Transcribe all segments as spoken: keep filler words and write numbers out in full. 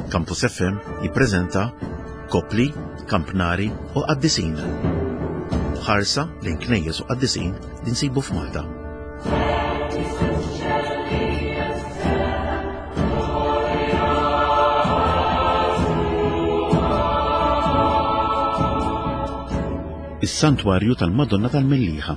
Campus F M jippreżenta Kopli, Kampnari u Qaddisin. Ħarsa lejn knejjes u qaddisin li nsibu f'Malta. Is-Santwarju tal-Madonna tal-Mellieħa.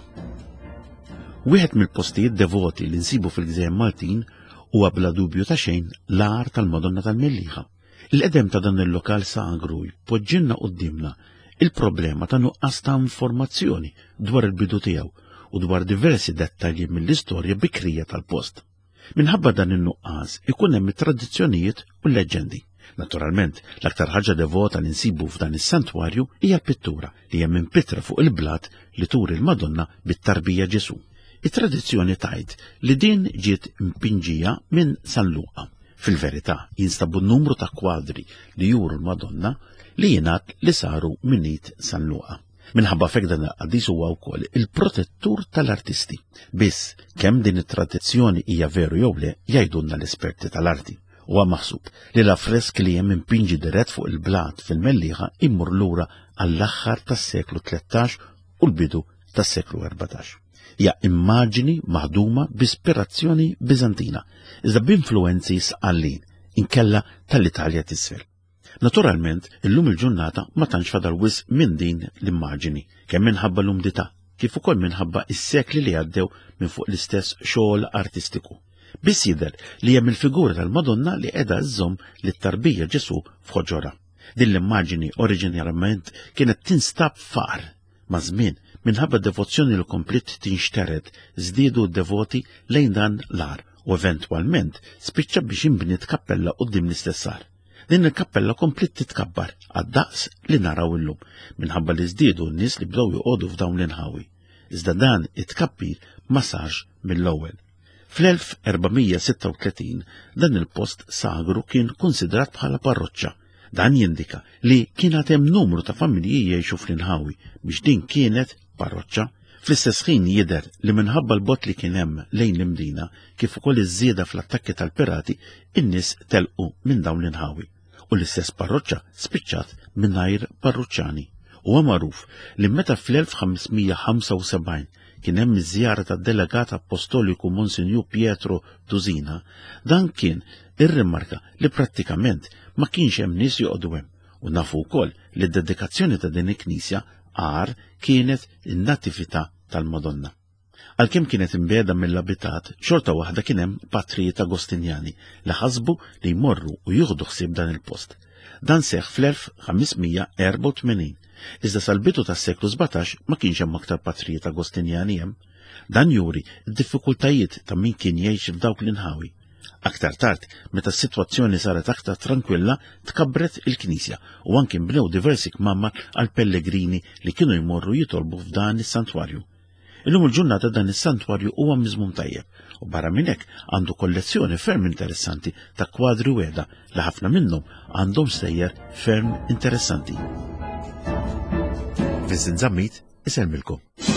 Wieħed mill-postijiet devoti li nsibu fil-Gżejjer Maltin huwa bla dubju ta' xejn l-Għar tal-Madonna tal-Mellieħa. Il-qedem ta' dan il-lokal sagru jpoġġilna qudiemna il-problema ta' nuqqas ta' informazzjoni dwar il-bidu tiegħu u dwar diversi dettalji mill-istorja bikrija tal-post. Minħabba dan in-nuqqas ikun hemm it-tradizzjonijiet u l-leġendi. Naturalment, l-aktar ħaġa devota li nsibu f'dan is-santwarju hija l-pittura li hemm impitra fuq il-blat li turi l-Madonna bit-tarbija Ġesu. It-tradizzjoni tgħid li din ġiet impinġija minn San Luqa. Fil-verità jinstabu numru ta' kwadri li juru l-Madonna li jingħad li saru minnit San Luqa. Minħabba fek dan il-qaddis huwa wkoll il-protettur tal-artisti. Biss kemm din it-tradizzjoni hija veru jew le jgħidulna l-esperti tal-arti. Huwa maħsub li l-affresk li hemm impinġi dirett fuq il-blat fil-Mellieħa immur lura għall-aħħar tas-seklu tlettax u l-bidu tas-seklu erbatax. Hija immaġini maħduma b'ispirazzjoni Biżantina, iżda b'influwenzi sqallin inkella tal-Italja t'isfel. Naturalment, illum il-ġurnata ma tantx fadal wisq minn din l-immaġini, kemm minħabba l-umdità, kif ukoll minħabba is-sekli li għaddew minn fuq l-istess xogħol artistiku. Biss jidher li hemm il-figura tal-Madonna li qiegħda żżomm lit-tarbija Ġesu f'ħoġora. Din l-immaġini oriġinarjament kienet tinstab faqar ma' żmien minħabba devozzjoni li komplit tinxtered żdiedu d-devoti lejn dan l-Għar u eventwalment spiċċa biex inbniet kappella quddiem l-istess Għar. Din il-kappella komplit titkabbar għad-daqs li naraw illum minħabba li żdiedu n-nies li bdew joqogħdu f'dawn l-inħawi. Iżda dan it-tkabbir ma sarx mill-ewwel. Fl-elf erba'mija sitta u tletin dan il-post sagru kien konsidrat bħala parroċċa. Dan jindika li kien hemm numru ta' familji jgħixu fl-inħawi biex din kienet parroċċa. Fl-istess ħin jidher li minħabba l-bot li kien hemm lejn l-imdina kif ukoll iż-żieda fl-attakki tal-pirati in-nies telqu minn dawn l-inħawi u l-istess parroċċa spiċċat mingħajr parruċċani. Huwa magħruf li meta fl-elf ħamsmija ħamsa u sebgħin kien hemm iż-żjara tad-delegat apostoliku Monsinjur Pietro Tuzina, dan kien irrimarka li prattikament ma kienx hemm nies joqogħdu hemm u nafu wkoll li d-dedikazzjoni ta' din il-Knisja Għar kienet in-Natività tal-Madonna. Għalkemm kienet imbeda mill-abitat, xorta waħda kien hemm patrijiet Agostinjani li ħasbu li jmorru u jieħdu ħsieb dan il-post. Dan seħħ fl-elf ħamsmija erba' u tmenin. Iżda sal-bidu tas-seklu sebgħtax ma kienx hemm aktar patrijiet Agostinjani hemm. Dan juri d-diffikultajiet ta' min kien jgħix f'dawk l-inħawi. Aktar tard, meta s-sitwazzjoni saret aktar tranquilla, tkabbret il-Knisja u anke nbnew diversi kmamar għal pellegrini li kienu jmorru jitolbu f'dan is-santwarju. Illum il-ġurnata dan is-santwarju huwa miżmum tajjeb u barra minn hekk għandu kollezzjoni ferm interessanti ta' kwadri weda li ħafna minnhom għandhom sejjer ferm interessanti. Vincent Zammit iselmilkom.